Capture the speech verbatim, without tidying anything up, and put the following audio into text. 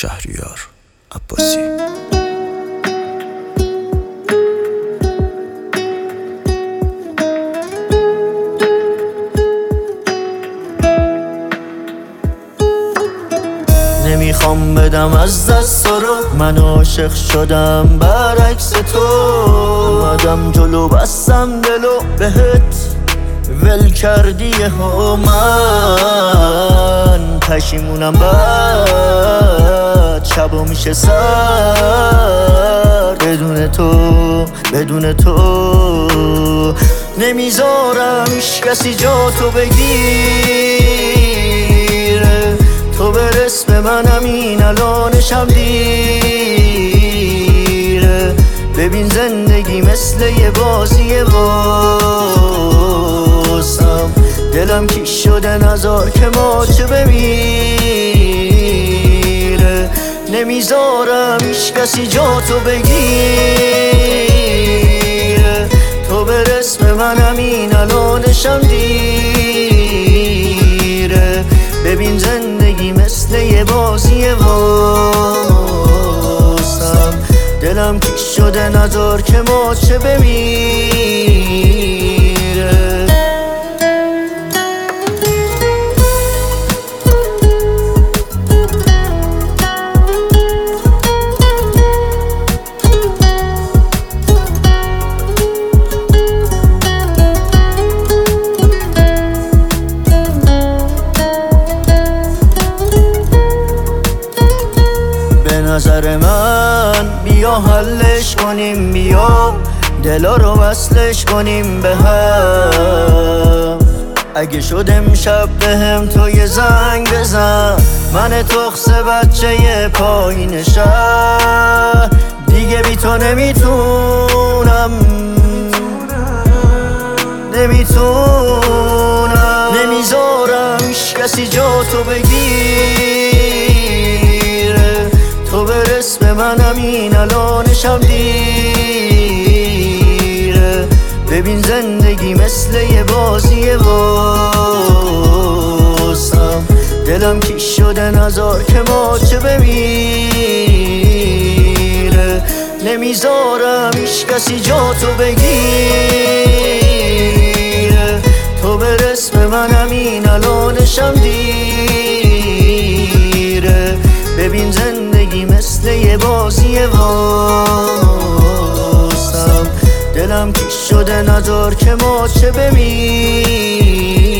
شهریار عباسی. نمیخوام بدم از دست رو، من عاشق شدم برعکس تو. اومدم جلو بستم دلو بهت ول کردی ها، من پشیمونم بعد شبا میشه سر بدون تو بدون تو. نمیذارم هیچ کسی جا تو بگیره، تو برس به من همین الانشم دیره. ببین زندگی مثل یه بازی واسم، دلم کیش شده نزار که ماچه بمیره. نمیذارم هیچ کسی جا تو بگیره، تو برس به من همین الانشم دیره. ببین زندگی مثل یه بازی واسم، دلم کیش شده نزار که ماچه بمیره. نظر من بیا حلش کنیم، بیا دلا رو وصلش کنیم به هم. اگه شد امشب بهم تو یه زنگ بزن، من تخصه بچه پایین شهر دیگه بی تو نمیتونم نمیتونم. نمیذارم هیچ کسی جا تو بگیره، تو برس به من همین الانشم دیره. ببین زندگی مثل یه بازی واسم، دلم کیش شده نزار که ماچه بمیره. نمیذارم هیچ کسی جا تو بگیره، تو برس به من همین الانشم دیره. ببین زندگی مثل یه بازی واسم، دلم کیش شده نزار که ماچه بمیره.